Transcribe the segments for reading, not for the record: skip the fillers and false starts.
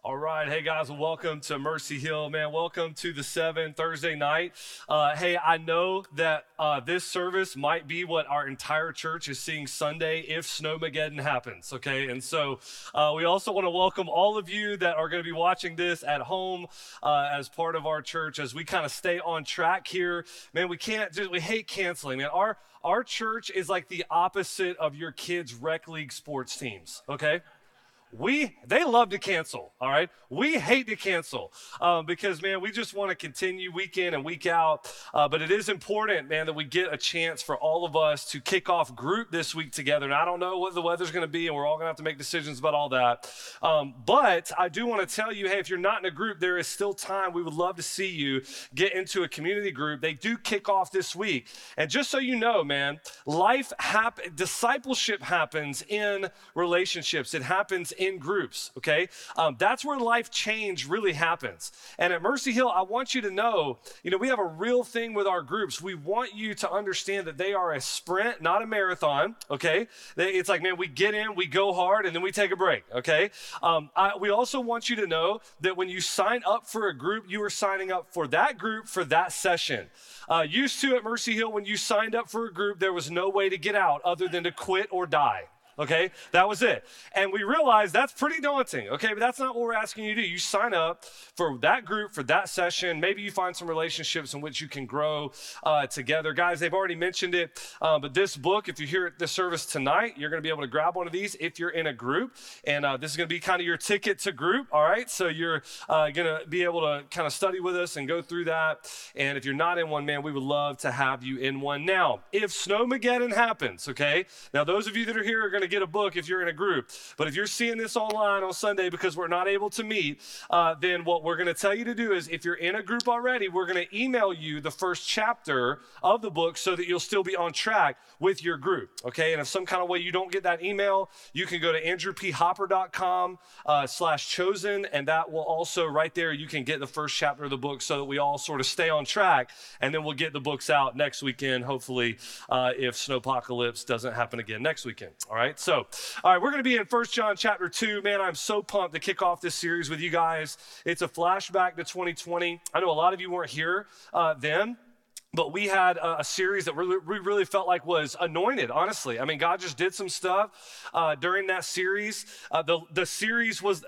All right. Hey, guys, welcome to Mercy Hill, man. Welcome to the 7 Thursday night. Hey, I know that this service might be what our entire church is seeing Sunday if Snowmageddon happens, okay? And so we also want to welcome all of you that are going to be watching this at home as part of our church as we kind of stay on track here. Man, we hate canceling, man. Our church is like the opposite of your kids' rec league sports teams, okay? They love to cancel, all right? We hate to cancel because, man, we just want to continue week in and week out. But it is important, man, that we get a chance for all of us to kick off group this week together. And I don't know what the weather's going to be, and we're all going to have to make decisions about all that. But I do want to tell you, hey, if you're not in a group, there is still time. We would love to see you get into a community group. They do kick off this week. And just so you know, man, discipleship happens in relationships. It happens in groups, okay? That's where life change really happens. And at Mercy Hill, I want you to know, we have a real thing with our groups. We want you to understand that they are a sprint, not a marathon, okay? It's like, man, we get in, we go hard, and then we take a break, okay? We also want you to know that when you sign up for a group, you are signing up for that group for that session. Used to at Mercy Hill, when you signed up for a group, there was no way to get out other than to quit or die. Okay, that was it. And we realized that's pretty daunting, okay? But that's not what we're asking you to do. You sign up for that group, for that session. Maybe you find some relationships in which you can grow together. Guys, they've already mentioned it, but this book, if you're here at this service tonight, you're going to be able to grab one of these if you're in a group. And this is going to be kind of your ticket to group, all right? So you're going to be able to kind of study with us and go through that. And if you're not in one, man, we would love to have you in one. Now, if Snowmageddon happens, okay? Now, those of you that are here are going to get a book if you're in a group. But if you're seeing this online on Sunday because we're not able to meet, then what we're going to tell you to do is if you're in a group already, we're going to email you the first chapter of the book so that you'll still be on track with your group, okay? And if some kind of way you don't get that email, you can go to andrewphopper.com/chosen, and that will also, right there, you can get the first chapter of the book so that we all sort of stay on track, and then we'll get the books out next weekend, hopefully, if Snowpocalypse doesn't happen again next weekend, all right? So, all right, we're going to be in 1 John chapter 2. Man, I'm so pumped to kick off this series with you guys. It's a flashback to 2020. I know a lot of you weren't here then. But we had a series that we really felt like was anointed, honestly. I mean, God just did some stuff during that series. The series was,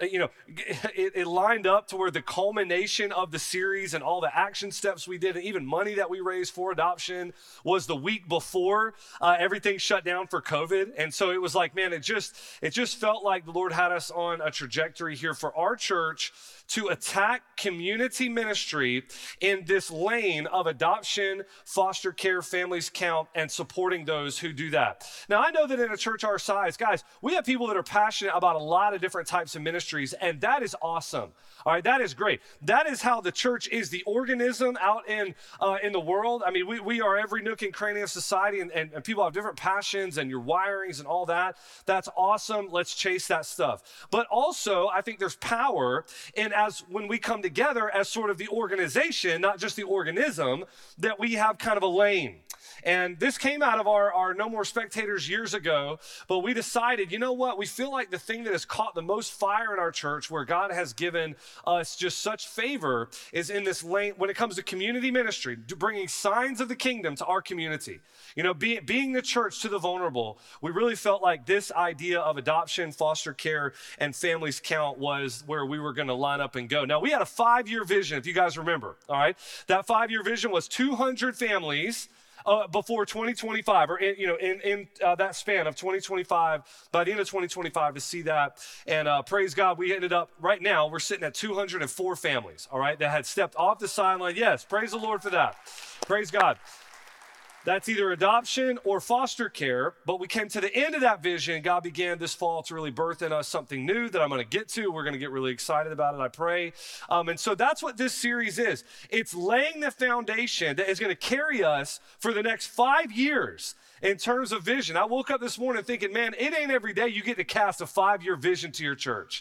it lined up to where the culmination of the series and all the action steps we did and even money that we raised for adoption was the week before everything shut down for COVID. And so it was like, man, it just felt like the Lord had us on a trajectory here for our church to attack community ministry in this lane of adoption, foster care, families count, and supporting those who do that. Now, I know that in a church our size, guys, we have people that are passionate about a lot of different types of ministries, and that is awesome. All right, that is great. That is how the church is the organism out in the world. I mean, we are every nook and cranny of society, and people have different passions and your wirings and all that. That's awesome. Let's chase that stuff. But also, I think there's power in as when we come together as sort of the organization, not just the organism, that we have kind of a lane. And this came out of our No More Spectators years ago, but we decided, you know what? We feel like the thing that has caught the most fire in our church, where God has given us just such favor, is in this lane when it comes to community ministry, bringing signs of the kingdom to our community. Being the church to the vulnerable. We really felt like this idea of adoption, foster care, and families count was where we were going to line up and go. Now, we had a 5-year vision, if you guys remember, all right? That 5-year vision was 200 families before 2025, or in that span of 2025, by the end of 2025 to see that. And praise God, we ended up, right now, we're sitting at 204 families, all right, that had stepped off the sideline. Yes, praise the Lord for that. Praise God. That's either adoption or foster care, but we came to the end of that vision. God began this fall to really birth in us something new that I'm going to get to. We're going to get really excited about it, I pray. And so that's what this series is. It's laying the foundation that is going to carry us for the next 5 years in terms of vision. I woke up this morning thinking, man, it ain't every day you get to cast a 5-year vision to your church.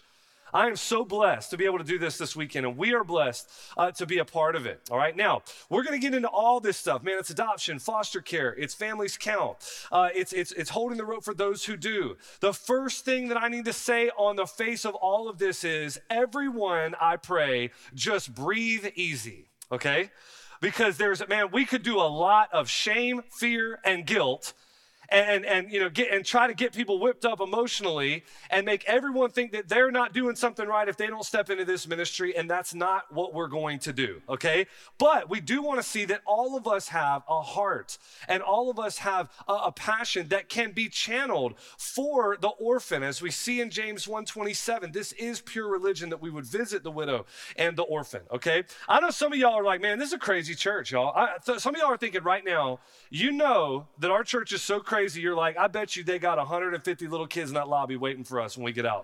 I am so blessed to be able to do this weekend, and we are blessed to be a part of it. All right, now we're going to get into all this stuff, man. It's adoption, foster care, it's families count, it's holding the rope for those who do. The first thing that I need to say on the face of all of this is, everyone, I pray, just breathe easy, okay? Because we could do a lot of shame, fear, and guilt, and try to get people whipped up emotionally and make everyone think that they're not doing something right if they don't step into this ministry, and that's not what we're going to do, okay? But we do want to see that all of us have a heart, and all of us have a passion that can be channeled for the orphan. As we see in James 1:27, this is pure religion, that we would visit the widow and the orphan, okay? I know some of y'all are like, man, this is a crazy church, y'all. Some of y'all are thinking right now, you know that our church is so crazy. You're like, I bet you they got 150 little kids in that lobby waiting for us when we get out.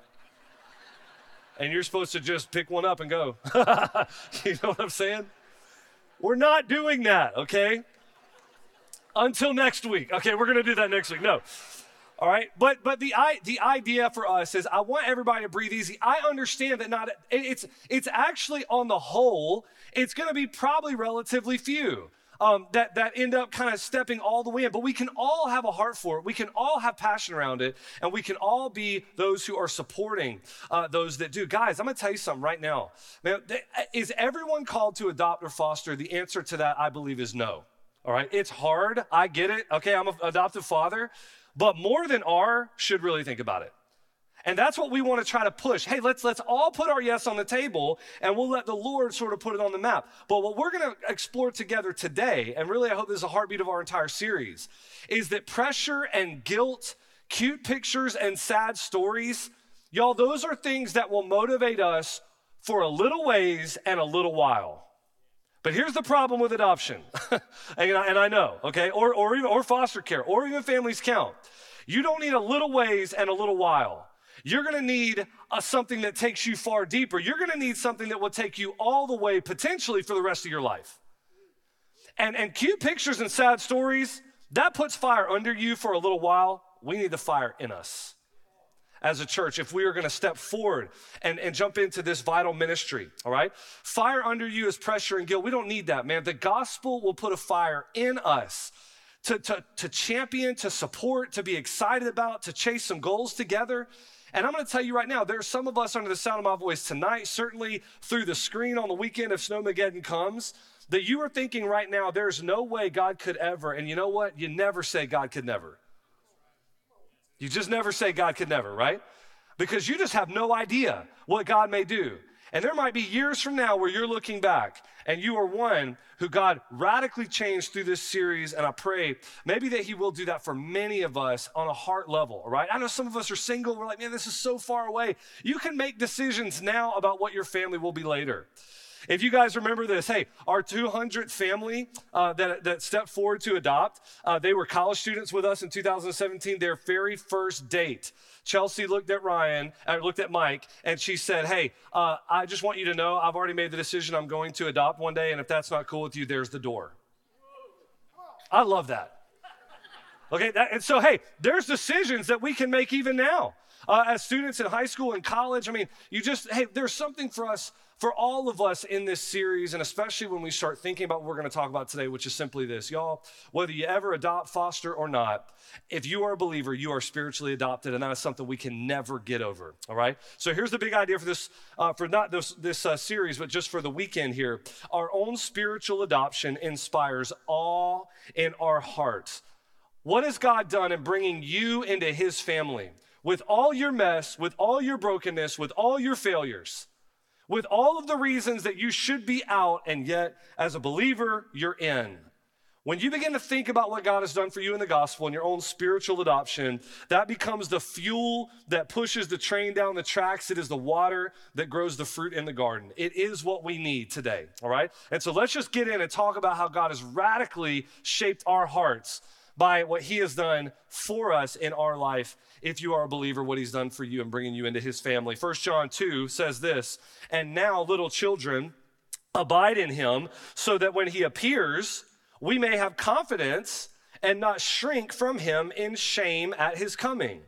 And you're supposed to just pick one up and go. You know what I'm saying? We're not doing that, okay? Until next week. Okay, we're going to do that next week. No. All right, but the idea for us is, I want everybody to breathe easy. I understand that it's actually, on the whole, it's going to be probably relatively few that end up kind of stepping all the way in. But we can all have a heart for it. We can all have passion around it. And we can all be those who are supporting those that do. Guys, I'm going to tell you something right now. Man, is everyone called to adopt or foster? The answer to that, I believe, is no. All right, it's hard. I get it. Okay, I'm an adoptive father. But more than should really think about it. And that's what we want to try to push. Hey, let's all put our yes on the table, and we'll let the Lord sort of put it on the map. But what we're going to explore together today, and really I hope this is a heartbeat of our entire series, is that pressure and guilt, cute pictures and sad stories, y'all, those are things that will motivate us for a little ways and a little while. But here's the problem with adoption, and I know, okay, or foster care, or even families count. You don't need a little ways and a little while. You're going to need something that takes you far deeper. You're going to need something that will take you all the way, potentially, for the rest of your life. And cute pictures and sad stories, that puts fire under you for a little while. We need the fire in us as a church if we are going to step forward and jump into this vital ministry, all right? Fire under you is pressure and guilt. We don't need that, man. The gospel will put a fire in us to champion, to support, to be excited about, to chase some goals together. And I'm going to tell you right now, there are some of us under the sound of my voice tonight, certainly through the screen on the weekend if Snowmageddon comes, that you are thinking right now, there's no way God could ever. And you know what? You never say God could never. You just never say God could never, right? Because you just have no idea what God may do. And there might be years from now where you're looking back and you are one who God radically changed through this series. And I pray maybe that he will do that for many of us on a heart level, all right? I know some of us are single. We're like, man, this is so far away. You can make decisions now about what your family will be later. If you guys remember this, hey, our 200th family that stepped forward to adopt, they were college students with us in 2017, their very first date. Chelsea looked at Mike, and she said, hey, I just want you to know I've already made the decision I'm going to adopt one day, and if that's not cool with you, there's the door. I love that. Okay, and so, hey, there's decisions that we can make even now. As students in high school and college, I mean, there's something for all of us in this series, and especially when we start thinking about what we're going to talk about today, which is simply this. Y'all, whether you ever adopt, foster, or not, if you are a believer, you are spiritually adopted, and that is something we can never get over, all right? So here's the big idea for this, for not this series, but just for the weekend here. Our own spiritual adoption inspires awe in our hearts. What has God done in bringing you into his family? With all your mess, with all your brokenness, with all your failures, with all of the reasons that you should be out, and yet, as a believer, you're in. When you begin to think about what God has done for you in the gospel and your own spiritual adoption, that becomes the fuel that pushes the train down the tracks. It is the water that grows the fruit in the garden. It is what we need today, all right? And so let's just get in and talk about how God has radically shaped our hearts by what he has done for us in our life. If you are a believer, what he's done for you and bringing you into his family. 1 John 2 says this, and now little children, abide in him so that when he appears, we may have confidence and not shrink from him in shame at his coming.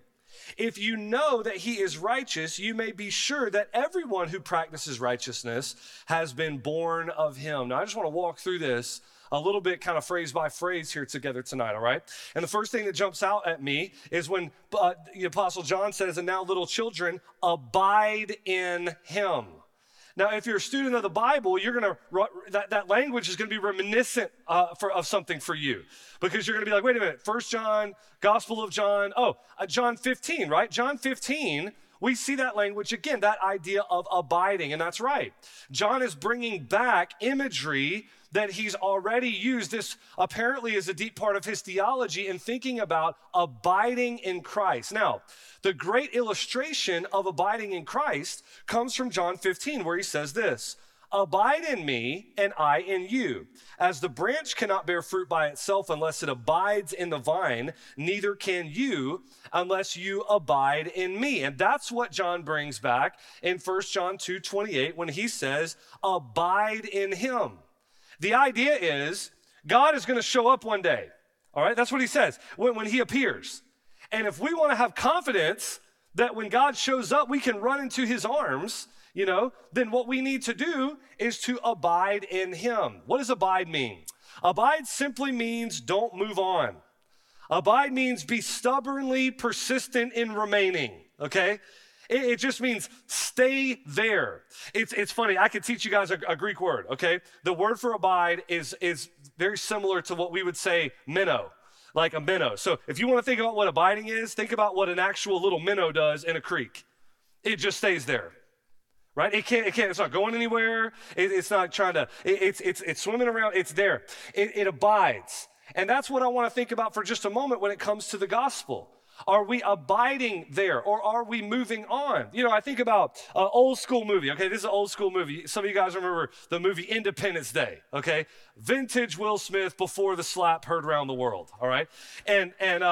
If you know that he is righteous, you may be sure that everyone who practices righteousness has been born of him. Now, I just want to walk through this a little bit kind of phrase by phrase here together tonight, all right? And the first thing that jumps out at me is when the Apostle John says, and now little children, abide in him. Now, if you're a student of the Bible, you're going to, that language is going to be reminiscent of something for you. Because you're going to be like, wait a minute, 1 John, Gospel of John, John 15, right? John 15, we see that language again, that idea of abiding, and that's right. John is bringing back imagery that he's already used. This apparently is a deep part of his theology in thinking about abiding in Christ. Now, the great illustration of abiding in Christ comes from John 15, where he says this, abide in me and I in you. As the branch cannot bear fruit by itself unless it abides in the vine, neither can you unless you abide in me. And that's what John brings back in 1 John 2:28 when he says, abide in him. The idea is God is going to show up one day. All right, that's what he says when he appears. And if we want to have confidence that when God shows up, we can run into his arms, then what we need to do is to abide in him. What does abide mean? Abide simply means don't move on. Abide means be stubbornly persistent in remaining, okay? It just means stay there. It's funny. I could teach you guys a Greek word, okay? The word for abide is very similar to what we would say minnow, like a minnow. So if you want to think about what abiding is, think about what an actual little minnow does in a creek. It just stays there, right? It's not going anywhere. It's not trying to, it's swimming around. It's there. It abides. And that's what I want to think about for just a moment when it comes to the gospel. Are we abiding there or are we moving on? I think about an old school movie. Okay, this is an old school movie. Some of you guys remember the movie Independence Day, okay? Vintage Will Smith before the slap heard around the world, all right? And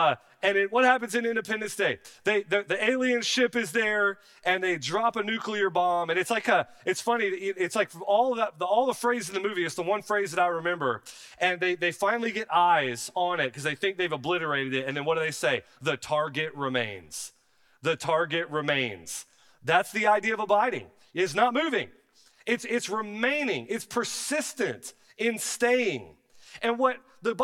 what happens in Independence Day? The alien ship is there and they drop a nuclear bomb and it's funny, it's like all the phrases in the movie, it's the one phrase that I remember. And they finally get eyes on it because they think they've obliterated it. And then what do they say? The target remains. The target remains. That's the idea of abiding. It's not moving. It's remaining. It's persistent in staying. And what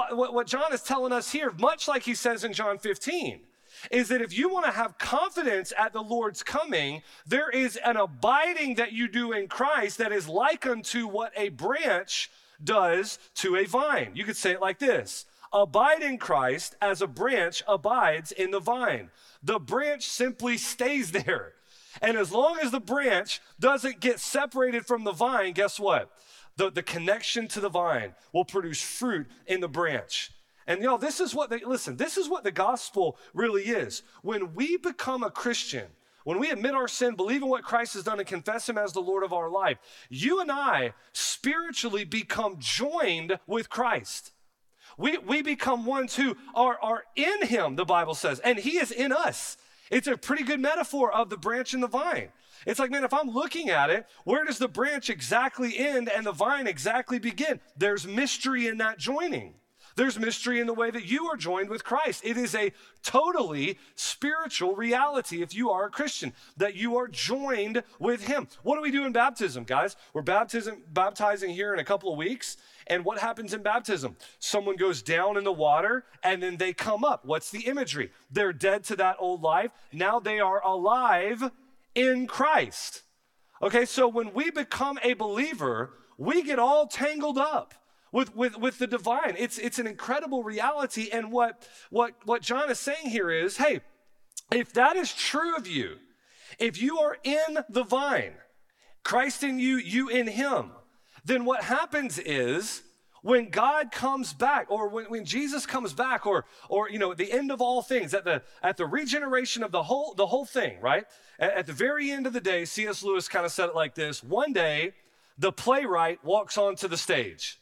John is telling us here, much like he says in John 15, is that if you want to have confidence at the Lord's coming, there is an abiding that you do in Christ that is like unto what a branch does to a vine. You could say it like this: abide in Christ as a branch abides in the vine. The branch simply stays there. And as long as the branch doesn't get separated from the vine, guess what? The connection to the vine will produce fruit in the branch. And y'all, this is what the gospel really is. When we become a Christian, when we admit our sin, believe in what Christ has done, and confess him as the Lord of our life, you and I spiritually become joined with Christ. We become ones who are in him, the Bible says, and he is in us. It's a pretty good metaphor of the branch and the vine. It's like, man, if I'm looking at it, where does the branch exactly end and the vine exactly begin? There's mystery in that joining. There's mystery in the way that you are joined with Christ. It is a totally spiritual reality if you are a Christian, that you are joined with him. What do we do in baptism, guys? We're baptizing here in a couple of weeks. And what happens in baptism? Someone goes down in the water and then they come up. What's the imagery? They're dead to that old life. Now they are alive in Christ. Okay, so when we become a believer, we get all tangled up with the divine. It's an incredible reality. And what John is saying here is, hey, if that is true of you, if you are in the vine, Christ in you, you in him, then what happens is when God comes back, or when Jesus comes back, or at the end of all things, at the regeneration of the whole thing, right? At the very end of the day, C.S. Lewis kind of said it like this: one day, the playwright walks onto the stage.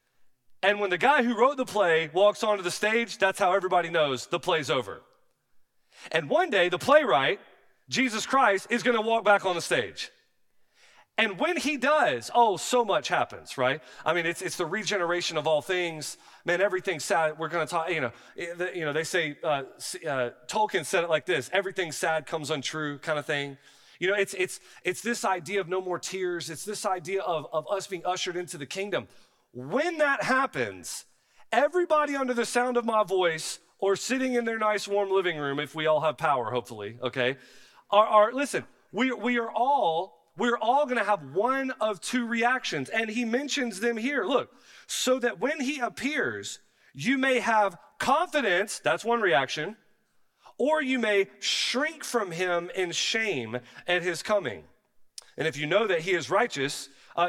And when the guy who wrote the play walks onto the stage, that's how everybody knows the play's over. And one day, the playwright, Jesus Christ, is going to walk back on the stage. And when he does, oh, so much happens, right? I mean, it's the regeneration of all things. Man, everything's sad. We're going to talk, they say, Tolkien said it like this, everything sad comes untrue kind of thing. It's this idea of no more tears. It's this idea of us being ushered into the kingdom. When that happens, everybody under the sound of my voice or sitting in their nice warm living room, if we all have power, hopefully, okay, listen, we're all going to have one of two reactions. And he mentions them here. Look, so that when he appears, you may have confidence, that's one reaction, or you may shrink from him in shame at his coming. And if you know that he is righteous,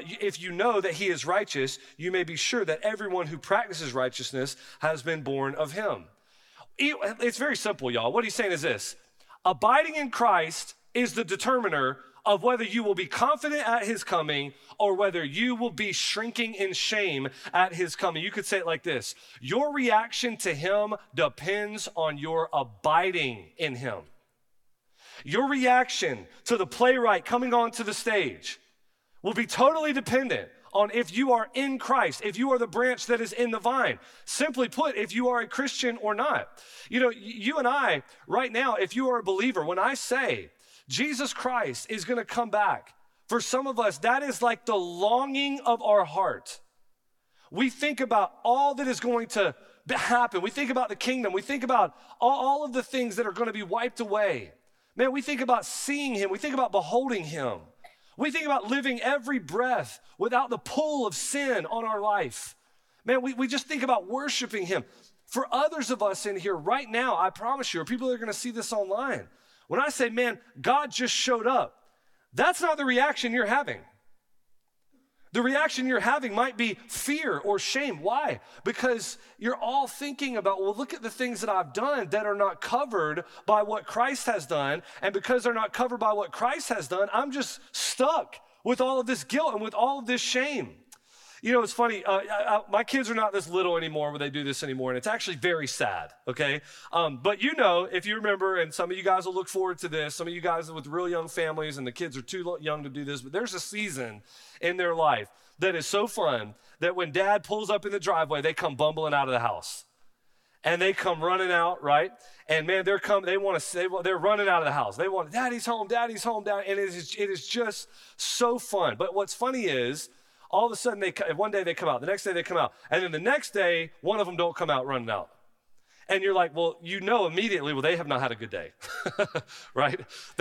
you may be sure that everyone who practices righteousness has been born of him. It's very simple, y'all. What he's saying is this: abiding in Christ is the determiner of whether you will be confident at his coming or whether you will be shrinking in shame at his coming. You could say it like this: your reaction to him depends on your abiding in him. Your reaction to the playwright coming onto the stage will be totally dependent on if you are in Christ, if you are the branch that is in the vine. Simply put, if you are a Christian or not. You and I, right now, if you are a believer, when I say Jesus Christ is going to come back, for some of us, that is like the longing of our heart. We think about all that is going to happen. We think about the kingdom. We think about all of the things that are going to be wiped away. Man, we think about seeing him. We think about beholding him. We think about living every breath without the pull of sin on our life. Man, we just think about worshiping him. For others of us in here right now, I promise you, or people that are going to see this online, when I say, man, God just showed up, that's not the reaction you're having. The reaction you're having might be fear or shame. Why? Because you're all thinking about, well, look at the things that I've done that are not covered by what Christ has done. And because they're not covered by what Christ has done, I'm just stuck with all of this guilt and with all of this shame. It's funny, my kids are not this little anymore when they do this anymore, and it's actually very sad, okay? But if you remember, and some of you guys will look forward to this, some of you guys with real young families and the kids are too young to do this, but there's a season in their life that is so fun that when dad pulls up in the driveway, they come bumbling out of the house. And they come running out, right? And man, they're running out of the house. They want, daddy's home, and it is just so fun. But what's funny is, all of a sudden, one day they come out, the next day they come out, and then the next day, one of them don't come out running out. And you're like, well, immediately, well, they have not had a good day, right?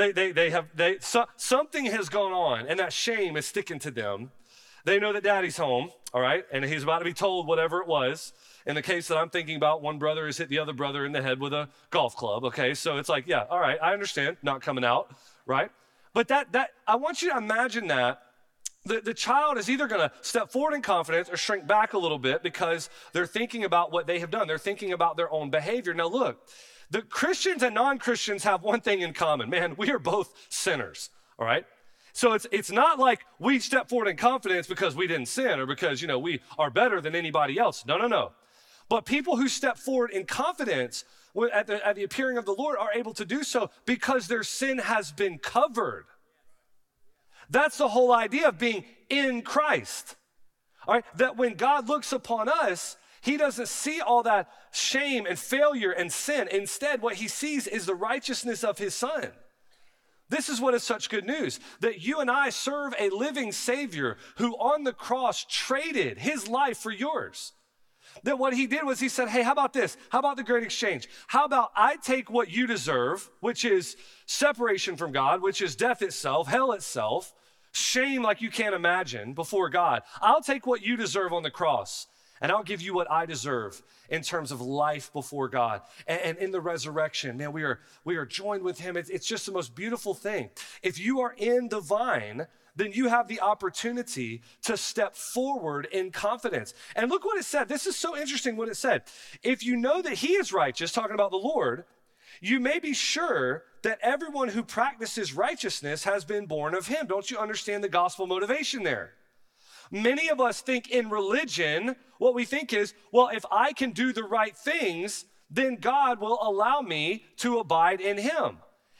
Something has gone on, and that shame is sticking to them. They know that daddy's home, all right, and he's about to be told whatever it was. In the case that I'm thinking about, one brother has hit the other brother in the head with a golf club, okay? So it's like, yeah, all right, I understand, not coming out, right? But that I want you to imagine that the child is either going to step forward in confidence or shrink back a little bit because they're thinking about what they have done. They're thinking about their own behavior. Now look, the Christians and non-Christians have one thing in common. Man, we are both sinners, all right? So it's not like we step forward in confidence because we didn't sin or because, we are better than anybody else. No. But people who step forward in confidence at the appearing of the Lord are able to do so because their sin has been covered. That's the whole idea of being in Christ. All right? That when God looks upon us, he doesn't see all that shame and failure and sin. Instead, what he sees is the righteousness of his son. This is what is such good news, that you and I serve a living Savior who on the cross traded his life for yours. That what he did was he said, hey, how about this? How about the great exchange? How about I take what you deserve, which is separation from God, which is death itself, hell itself, shame like you can't imagine before God. I'll take what you deserve on the cross, and I'll give you what I deserve in terms of life before God. And in the resurrection, man, we are joined with him. It's just the most beautiful thing. If you are in the vine, then you have the opportunity to step forward in confidence. And look what it said. This is so interesting what it said. If you know that he is righteous, talking about the Lord, you may be sure that everyone who practices righteousness has been born of him. Don't you understand the gospel motivation there? Many of us think in religion, what we think is, well, if I can do the right things, then God will allow me to abide in him.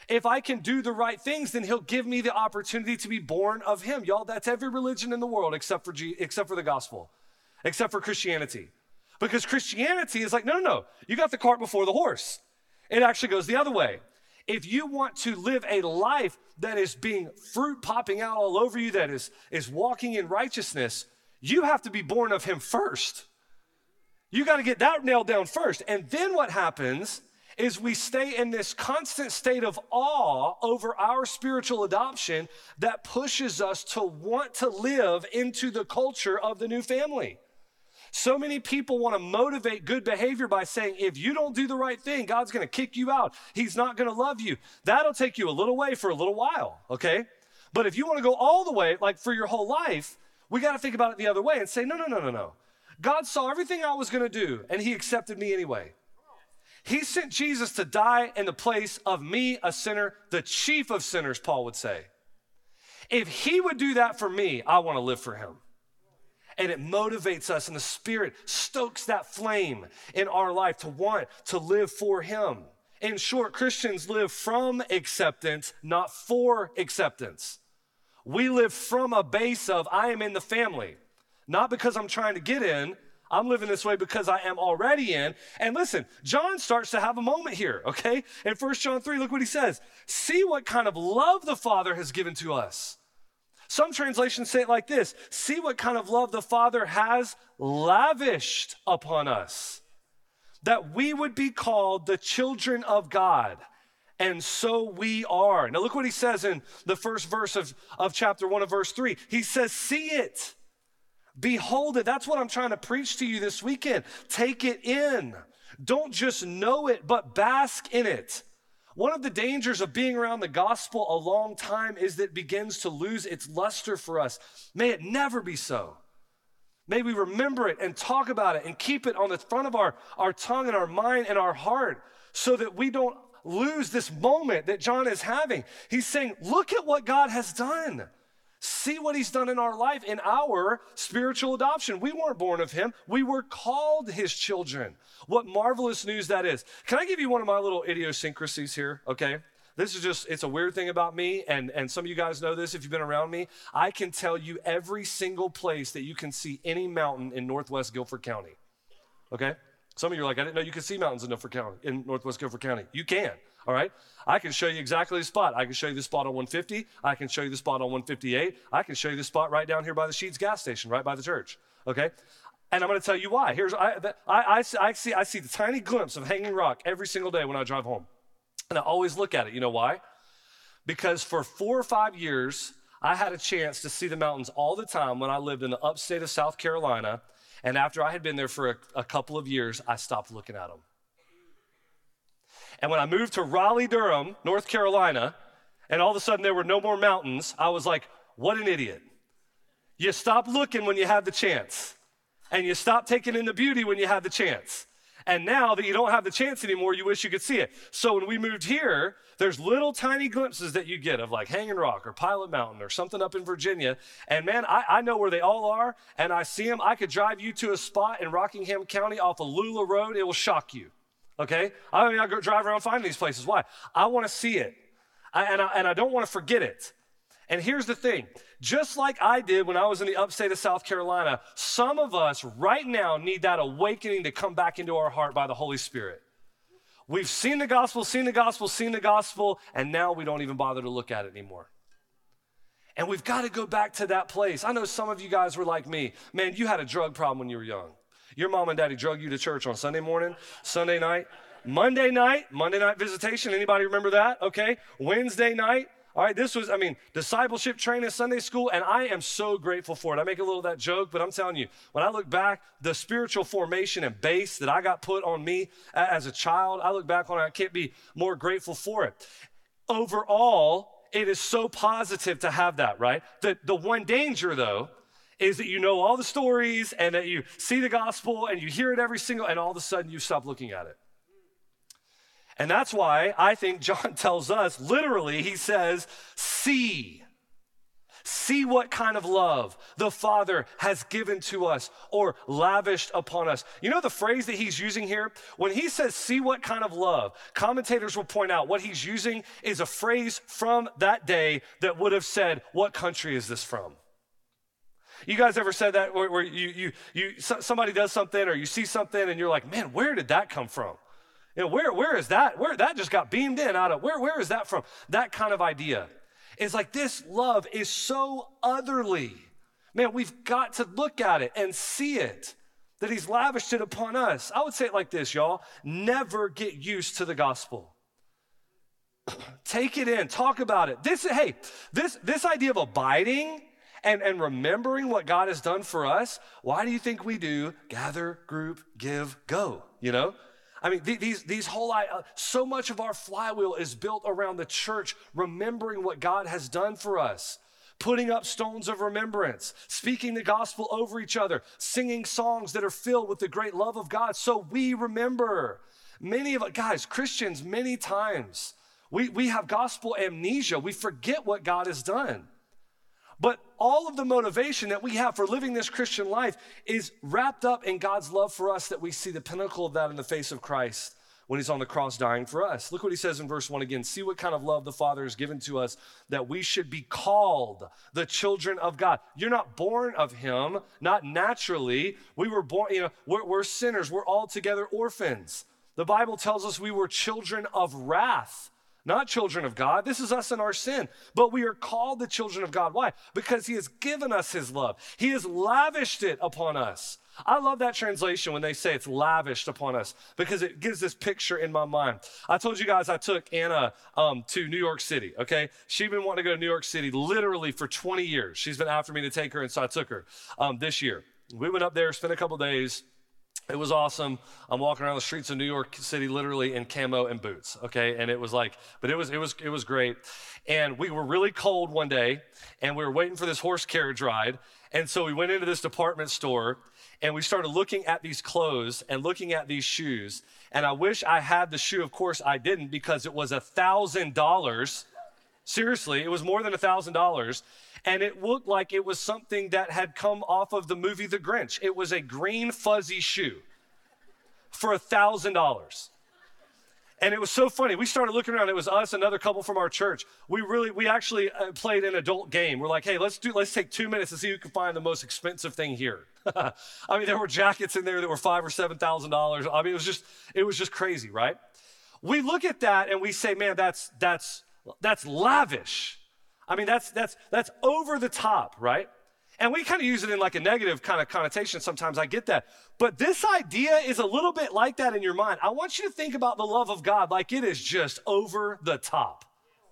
If I can do the right things, then he'll give me the opportunity to be born of him. Y'all, that's every religion in the world except for the gospel, except for Christianity. Because Christianity is like, no, you got the cart before the horse. It actually goes the other way. If you want to live a life that is being fruit popping out all over you, that is walking in righteousness, you have to be born of him first. You got to get that nailed down first. And then what happens is we stay in this constant state of awe over our spiritual adoption that pushes us to want to live into the culture of the new family. So many people want to motivate good behavior by saying, if you don't do the right thing, God's going to kick you out. He's not going to love you. That'll take you a little way for a little while, okay? But if you want to go all the way, like for your whole life, we got to think about it the other way and say, no. God saw everything I was going to do, and he accepted me anyway. He sent Jesus to die in the place of me, a sinner, the chief of sinners, Paul would say. If he would do that for me, I want to live for him. And it motivates us, and the Spirit stokes that flame in our life to want to live for him. In short, Christians live from acceptance, not for acceptance. We live from a base of, I am in the family, not because I'm trying to get in. I'm living this way because I am already in. And listen, John starts to have a moment here, okay? In 1 John 3, look what he says. See what kind of love the Father has given to us. Some translations say it like this. See what kind of love the Father has lavished upon us, that we would be called the children of God. And so we are. Now look what he says in the first verse of chapter 1 of verse 3. He says, see it. Behold it. That's what I'm trying to preach to you this weekend. Take it in. Don't just know it, but bask in it. One of the dangers of being around the gospel a long time is that it begins to lose its luster for us. May it never be so. May we remember it and talk about it and keep it on the front of our tongue and our mind and our heart so that we don't lose this moment that John is having. He's saying, look at what God has done. See what he's done in our life, in our spiritual adoption. We weren't born of him. We were called his children. What marvelous news that is. Can I give you one of my little idiosyncrasies here, okay? This is just, it's a weird thing about me, and some of you guys know this if you've been around me. I can tell you every single place that you can see any mountain in Northwest Guilford County, okay? Some of you are like, I didn't know you could see mountains in Northwest Guilford County. You can, all right? I can show you exactly the spot. I can show you the spot on 150. I can show you the spot on 158. I can show you the spot right down here by the Sheets gas station, right by the church, okay? And I'm going to tell you why. I see the tiny glimpse of Hanging Rock every single day when I drive home. And I always look at it. You know why? Because for 4 or 5 years, I had a chance to see the mountains all the time when I lived in the upstate of South Carolina. And after I had been there for a couple of years, I stopped looking at them. And when I moved to Raleigh-Durham, North Carolina, and all of a sudden there were no more mountains, I was like, what an idiot. You stop looking when you have the chance. And you stop taking in the beauty when you have the chance. And now that you don't have the chance anymore, you wish you could see it. So when we moved here, there's little tiny glimpses that you get of like Hanging Rock or Pilot Mountain or something up in Virginia. And man, I know where they all are, and I see them. I could drive you to a spot in Rockingham County off of Lula Road. It will shock you, okay? I go drive around finding these places. Why? I want to see it, and I don't want to forget it. And here's the thing. Just like I did when I was in the upstate of South Carolina, some of us right now need that awakening to come back into our heart by the Holy Spirit. We've seen the gospel, and now we don't even bother to look at it anymore. And we've got to go back to that place. I know some of you guys were like me. Man, you had a drug problem when you were young. Your mom and daddy drug you to church on Sunday morning, Sunday night, Monday night visitation. Anybody remember that? Okay. Wednesday night. All right, this was, discipleship training, Sunday school, and I am so grateful for it. I make a little of that joke, but I'm telling you, when I look back, the spiritual formation and base that I got put on me as a child, I look back on it, I can't be more grateful for it. Overall, it is so positive to have that, right? The one danger, though, is that you know all the stories and that you see the gospel and you hear it and all of a sudden you stop looking at it. And that's why I think John tells us, literally, he says, see See what kind of love the Father has given to us or lavished upon us. You know the phrase that he's using here? When he says, see what kind of love, commentators will point out what he's using is a phrase from that day that would have said, what country is this from? You guys ever said that where somebody does something or you see something and you're like, man, where did that come from? You know, where is that? Where that just got beamed in out of, where is that from? That kind of idea. It's like this love is so otherly. Man, we've got to look at it and see it, that he's lavished it upon us. I would say it like this, y'all. Never get used to the gospel. Take it in, talk about it. This idea of abiding and remembering what God has done for us, why do you think we do gather, group, give, go, you know? I mean, these whole, so much of our flywheel is built around the church remembering what God has done for us, putting up stones of remembrance, speaking the gospel over each other, singing songs that are filled with the great love of God. So we remember. Many of us, guys, Christians, many times, we have gospel amnesia. We forget what God has done. But all of the motivation that we have for living this Christian life is wrapped up in God's love for us, that we see the pinnacle of that in the face of Christ when he's on the cross dying for us. Look what he says in verse 1 again. See what kind of love the Father has given to us, that we should be called the children of God. You're not born of him, not naturally. We were born, we're sinners. We're altogether orphans. The Bible tells us we were children of wrath. Not children of God. This is us in our sin. But we are called the children of God. Why? Because he has given us his love. He has lavished it upon us. I love that translation when they say it's lavished upon us, because it gives this picture in my mind. I told you guys I took Anna to New York City, okay? She'd been wanting to go to New York City literally for 20 years. She's been after me to take her, and so I took her this year. We went up there, spent a couple days. It was awesome. I'm walking around the streets of New York City literally in camo and boots, okay? And it was like, but it was great. And we were really cold one day, and we were waiting for this horse carriage ride. And so we went into this department store, and we started looking at these clothes and looking at these shoes. And I wish I had the shoe. Of course I didn't, because it was $1,000. Seriously, it was more than $1,000. And it looked like it was something that had come off of the movie The Grinch. It was a green fuzzy shoe for $1,000. And it was so funny. We started looking around. It was us, another couple from our church. We actually played an adult game. We're like, hey, let's take 2 minutes to see who can find the most expensive thing here. I mean, there were jackets in there that were $5,000 or $7,000. I mean, it was just crazy, right? We look at that and we say, man, that's lavish. I mean, that's over the top, right? And we kind of use it in like a negative kind of connotation. Sometimes I get that. But this idea is a little bit like that in your mind. I want you to think about the love of God like it is just over the top.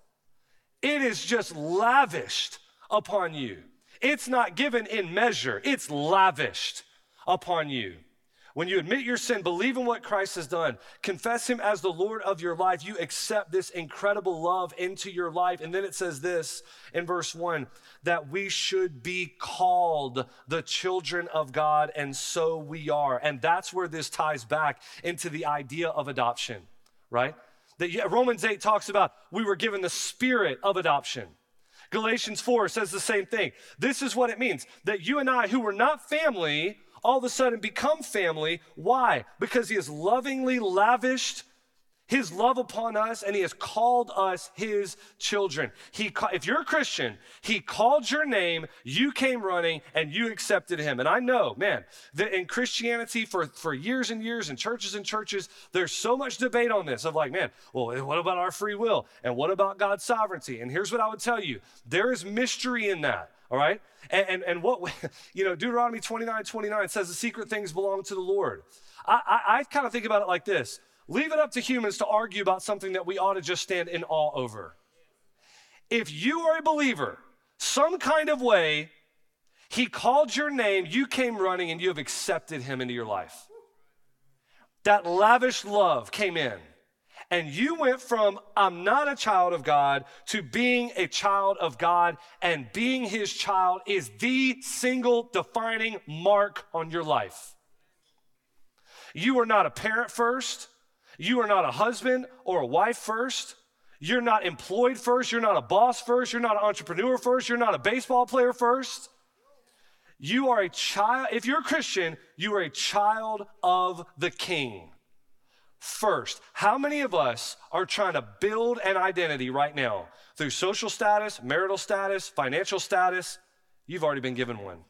It is just lavished upon you. It's not given in measure. It's lavished upon you. When you admit your sin, believe in what Christ has done, confess him as the Lord of your life, you accept this incredible love into your life. And then it says this in verse 1, that we should be called the children of God, and so we are. And that's where this ties back into the idea of adoption, right? That Romans 8 talks about we were given the spirit of adoption. Galatians 4 says the same thing. This is what it means, that you and I, who were not family, all of a sudden become family. Why? Because he has lovingly lavished his love upon us, and he has called us his children. If you're a Christian, he called your name, you came running, and you accepted him. And I know, man, that in Christianity for years and years, and churches, there's so much debate on this of like, man, well, what about our free will? And what about God's sovereignty? And here's what I would tell you. There is mystery in that. All right? And what, Deuteronomy 29:29 says the secret things belong to the Lord. I kind of think about it like this. Leave it up to humans to argue about something that we ought to just stand in awe over. If you are a believer, some kind of way, he called your name, you came running, and you have accepted him into your life. That lavish love came in. And you went from, I'm not a child of God, to being a child of God, and being his child is the single defining mark on your life. You are not a parent first. You are not a husband or a wife first. You're not employed first. You're not a boss first. You're not an entrepreneur first. You're not a baseball player first. You are a child. If you're a Christian, you are a child of the King first. How many of us are trying to build an identity right now through social status, marital status, financial status? You've already been given one.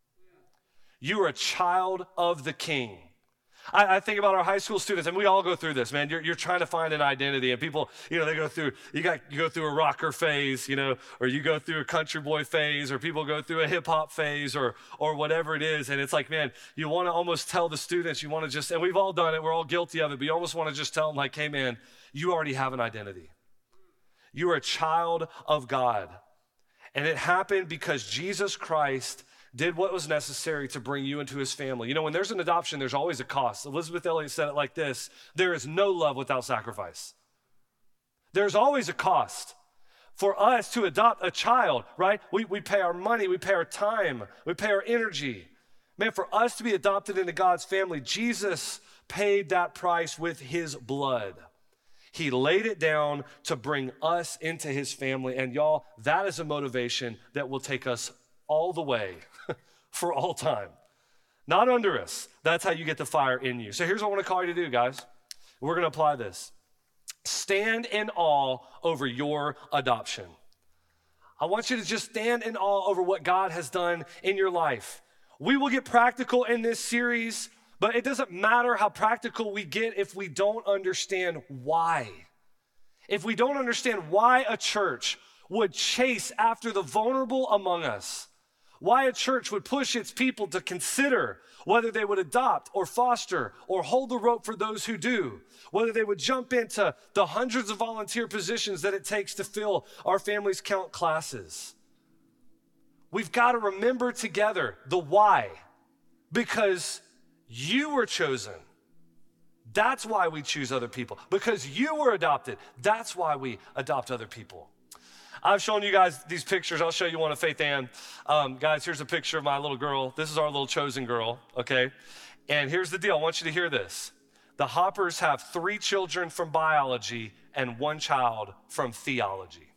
You are a child of the King. I think about our high school students, and we all go through this, man. You're trying to find an identity, and people, they go through, you go through a rocker phase, or you go through a country boy phase, or people go through a hip hop phase, or whatever it is. And it's like, man, you want to almost tell the students, you want to just, and we've all done it, we're all guilty of it, but you almost want to just tell them like, hey man, you already have an identity. You are a child of God. And it happened because Jesus Christ did what was necessary to bring you into his family. When there's an adoption, there's always a cost. Elizabeth Elliot said it like this: there is no love without sacrifice. There's always a cost. For us to adopt a child, right? We pay our money, we pay our time, we pay our energy. Man, for us to be adopted into God's family, Jesus paid that price with his blood. He laid it down to bring us into his family. And y'all, that is a motivation that will take us all the way for all time. Not under us. That's how you get the fire in you. So here's what I want to call you to do, guys. We're going to apply this. Stand in awe over your adoption. I want you to just stand in awe over what God has done in your life. We will get practical in this series, but it doesn't matter how practical we get if we don't understand why. If we don't understand why a church would chase after the vulnerable among us, why a church would push its people to consider whether they would adopt or foster or hold the rope for those who do, whether they would jump into the hundreds of volunteer positions that it takes to fill our Families Count classes. We've got to remember together the why, because you were chosen. That's why we choose other people. Because you were adopted. That's why we adopt other people. I've shown you guys these pictures. I'll show you one of Faith Ann. Guys, here's a picture of my little girl. This is our little chosen girl, okay? And here's the deal. I want you to hear this. The Hoppers have 3 children from biology and 1 child from theology.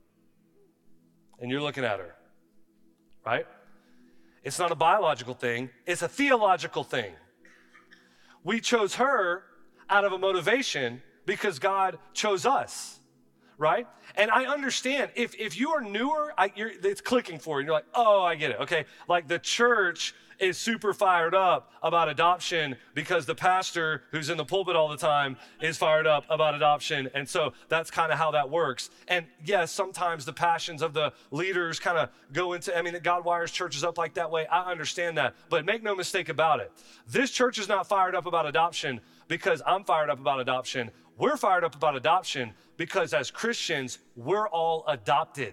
And you're looking at her, right? It's not a biological thing. It's a theological thing. We chose her out of a motivation because God chose us. Right? And I understand if you are newer, it's clicking for you. You're like, oh, I get it. Okay. Like the church is super fired up about adoption because the pastor who's in the pulpit all the time is fired up about adoption. And so that's kind of how that works. And yes, sometimes the passions of the leaders kind of go into, God wires churches up like that way. I understand that. But make no mistake about it. This church is not fired up about adoption because I'm fired up about adoption. We're fired up about adoption because as Christians, we're all adopted.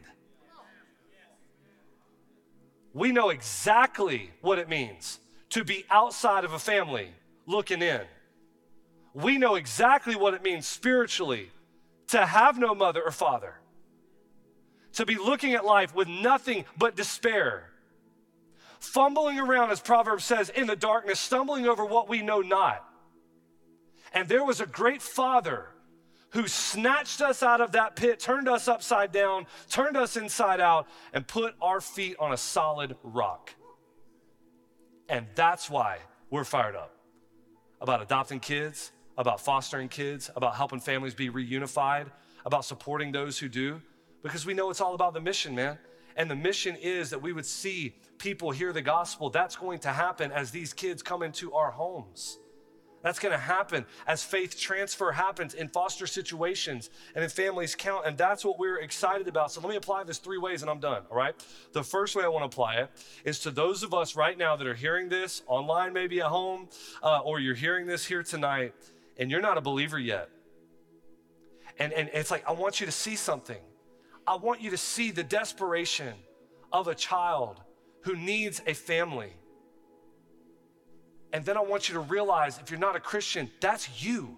We know exactly what it means to be outside of a family looking in. We know exactly what it means spiritually to have no mother or father, to be looking at life with nothing but despair, fumbling around, as Proverbs says, in the darkness, stumbling over what we know not. And there was a great Father who snatched us out of that pit, turned us upside down, turned us inside out, and put our feet on a solid rock. And that's why we're fired up about adopting kids, about fostering kids, about helping families be reunified, about supporting those who do, because we know it's all about the mission, man. And the mission is that we would see people hear the gospel. That's going to happen as these kids come into our homes. That's going to happen as faith transfer happens in foster situations and in Families Count. And that's what we're excited about. So let me apply this 3 ways and I'm done, all right? The first way I want to apply it is to those of us right now that are hearing this online, maybe at home, or you're hearing this here tonight and you're not a believer yet. And it's like, I want you to see something. I want you to see the desperation of a child who needs a family. And then I want you to realize, if you're not a Christian, that's you.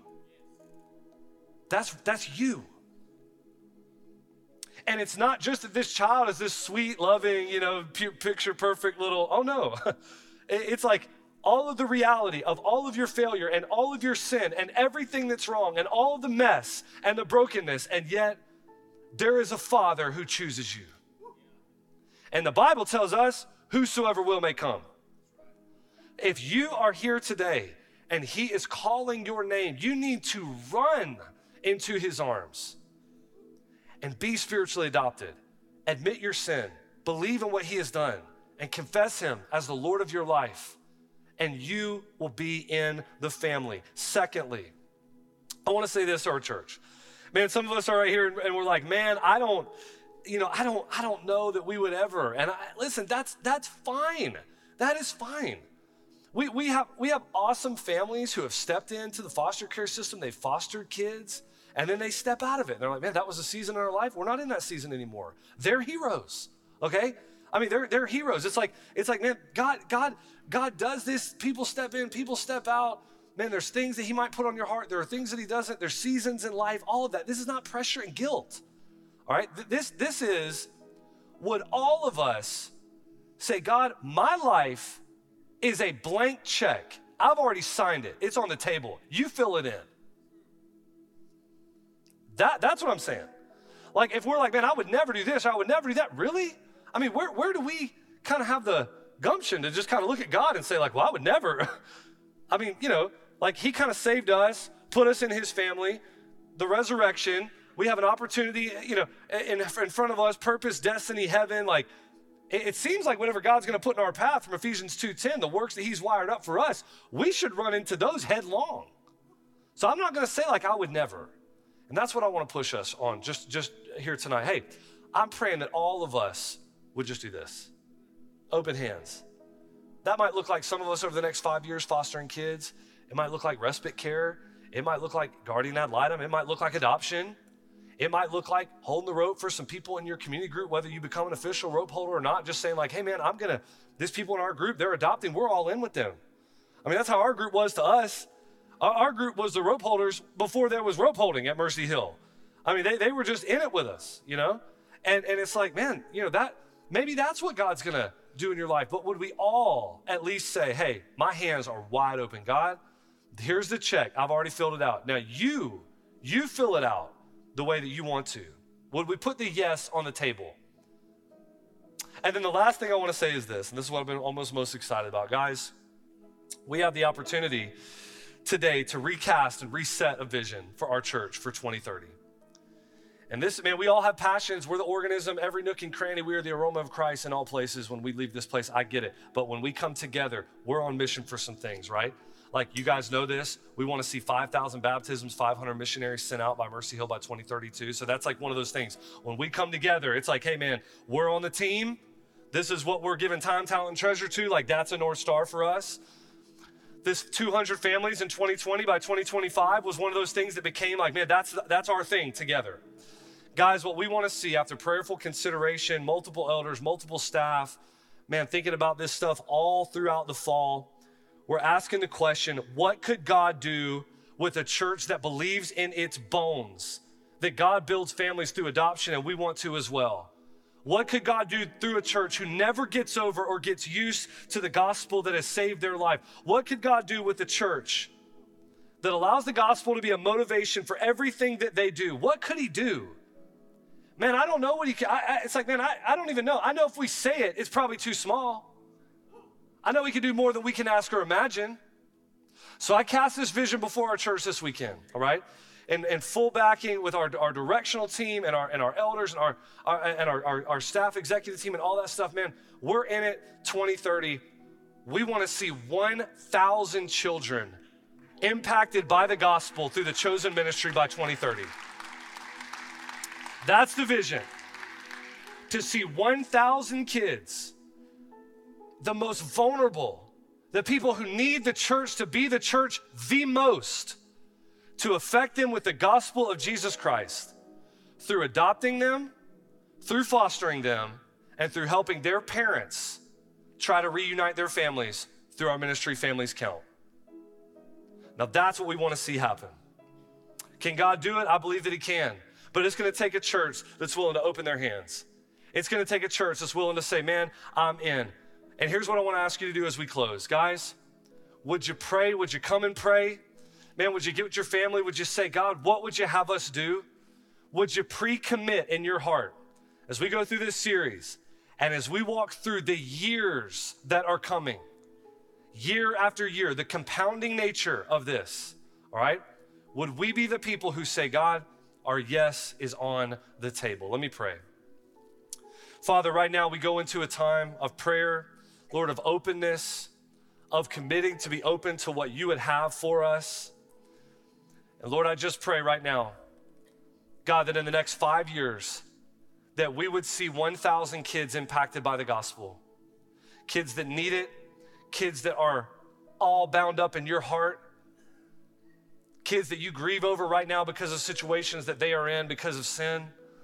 That's you. And it's not just that this child is this sweet, loving, picture perfect little, oh no. It's like all of the reality of all of your failure and all of your sin and everything that's wrong and all of the mess and the brokenness. And yet there is a Father who chooses you. And the Bible tells us, whosoever will may come. If you are here today and he is calling your name, you need to run into his arms and be spiritually adopted. Admit your sin, believe in what he has done, and confess him as the Lord of your life, and you will be in the family. Secondly, I want to say this to our church. Man, some of us are right here and we're like, man, I don't know that we would ever. And listen, that's fine. That is fine. We have awesome families who have stepped into the foster care system. They've fostered kids, and then they step out of it. They're like, man, that was a season in our life. We're not in that season anymore. They're heroes, okay? I mean, they're heroes. It's like, man, God does this. People step in, people step out. Man, there's things that he might put on your heart. There are things that he doesn't. There's seasons in life, all of that. This is not pressure and guilt, all right? This is, would all of us say, God, my life is a blank check. I've already signed it. It's on the table. You fill it in. That's what I'm saying. Like, if we're like, man, I would never do this, I would never do that. Really? I mean, where do we kind of have the gumption to just kind of look at God and say, like, well, I would never. I mean, like, he kind of saved us, put us in his family, the resurrection. We have an opportunity, in front of us, purpose, destiny, heaven. Like, it seems like whatever God's going to put in our path from Ephesians 2:10, the works that he's wired up for us, we should run into those headlong. So I'm not going to say like I would never. And that's what I want to push us on just here tonight. Hey, I'm praying that all of us would just do this. Open hands. That might look like some of us over the next 5 years fostering kids. It might look like respite care. It might look like guardian ad litem. It might look like adoption. It might look like holding the rope for some people in your community group, whether you become an official rope holder or not, just saying like, hey man, these people in our group, they're adopting, we're all in with them. I mean, that's how our group was to us. Our group was the rope holders before there was rope holding at Mercy Hill. I mean, they were just in it with us, And it's like, man, maybe that's what God's gonna do in your life. But would we all at least say, hey, my hands are wide open. God, here's the check. I've already filled it out. Now you fill it out the way that you want to. Would we put the yes on the table? And then the last thing I want to say is this, and this is what I've been almost most excited about. Guys, we have the opportunity today to recast and reset a vision for our church for 2030. And this, man, we all have passions. We're the organism, every nook and cranny. We are the aroma of Christ in all places. When we leave this place, I get it. But when we come together, we're on mission for some things, right? Like, you guys know this. We want to see 5,000 baptisms, 500 missionaries sent out by Mercy Hill by 2032. So that's like one of those things. When we come together, it's like, hey, man, we're on the team. This is what we're giving time, talent, and treasure to. Like, that's a North Star for us. This 200 families in 2020 by 2025 was one of those things that became like, man, that's our thing together. Guys, what we want to see after prayerful consideration, multiple elders, multiple staff, man, thinking about this stuff all throughout the fall, we're asking the question, what could God do with a church that believes in its bones, that God builds families through adoption, and we want to as well? What could God do through a church who never gets over or gets used to the gospel that has saved their life? What could God do with a church that allows the gospel to be a motivation for everything that they do? What could he do? Man, I don't know what he can. It's like, man, I don't even know. I know if we say it, it's probably too small. I know he can do more than we can ask or imagine. So I cast this vision before our church this weekend, all right? And full backing with our directional team and our elders and our staff executive team and all that stuff, man, we're in it 2030. We want to see 1,000 children impacted by the gospel through the Chosen Ministry by 2030. That's the vision. To see 1,000 kids, the most vulnerable, the people who need the church to be the church the most, to affect them with the gospel of Jesus Christ through adopting them, through fostering them, and through helping their parents try to reunite their families through our ministry, Families Count. Now that's what we want to see happen. Can God do it? I believe that he can. But it's going to take a church that's willing to open their hands. It's going to take a church that's willing to say, man, I'm in. And here's what I want to ask you to do as we close. Guys, would you pray? Would you come and pray? Man, would you get with your family? Would you say, God, what would you have us do? would you pre-commit in your heart as we go through this series and as we walk through the years that are coming, year after year, the compounding nature of this, all right? Would we be the people who say, God, our yes is on the table? Let me pray. Father, right now we go into a time of prayer, Lord, of openness, of committing to be open to what you would have for us. And Lord, I just pray right now, God, that in the next 5 years, that we would see 1,000 kids impacted by the gospel. Kids that need it, kids that are all bound up in your heart, kids that you grieve over right now because of situations that they are in because of sin.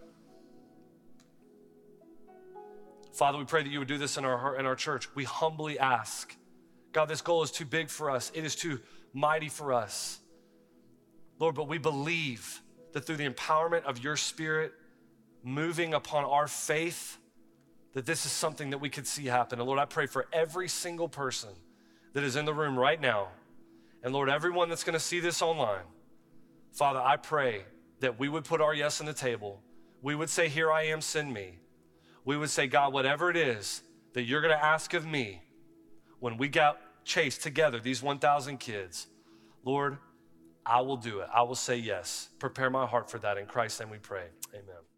Father, we pray that you would do this in our heart, in our church. We humbly ask. God, this goal is too big for us. It is too mighty for us. Lord, but we believe that through the empowerment of your Spirit moving upon our faith, that this is something that we could see happen. And Lord, I pray for every single person that is in the room right now. And Lord, everyone that's gonna see this online, Father, I pray that we would put our yes on the table. We would say, here I am, send me. We would say, God, whatever it is that you're gonna ask of me when we got chased together, these 1,000 kids, Lord, I will do it. I will say yes. Prepare my heart for that. In Christ's name we pray, amen.